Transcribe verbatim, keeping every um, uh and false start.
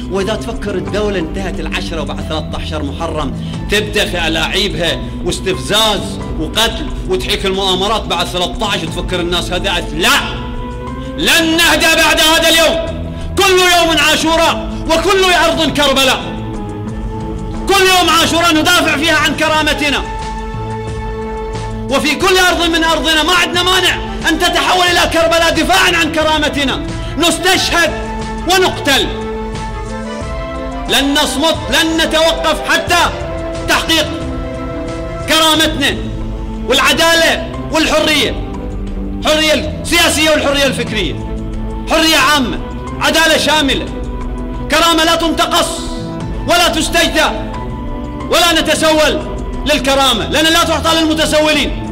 وإذا تفكر الدولة انتهت العشرة وبعد ثلاثة عشر محرم تبدأ في ألاعيبها واستفزاز وقتل وتحيك المؤامرات بعد ثلاثة عشر وتفكر الناس هدأت. لا، لن نهدأ بعد هذا اليوم. كل يوم عاشوراء وكل أرض كربلاء. كل يوم عاشوراء ندافع فيها عن كرامتنا، وفي كل أرض من أرضنا ما عندنا مانع أن تتحول إلى كربلاء دفاعا عن كرامتنا. نستشهد ونقتل، لن نصمت، لن نتوقف حتى تحقيق كرامتنا والعدالة والحرية، الحرية السياسية والحرية الفكرية، حرية عامة، عدالة شاملة، كرامة لا تنتقص ولا تستجدى، ولا نتسول للكرامة لأن لا تعطى للمتسولين.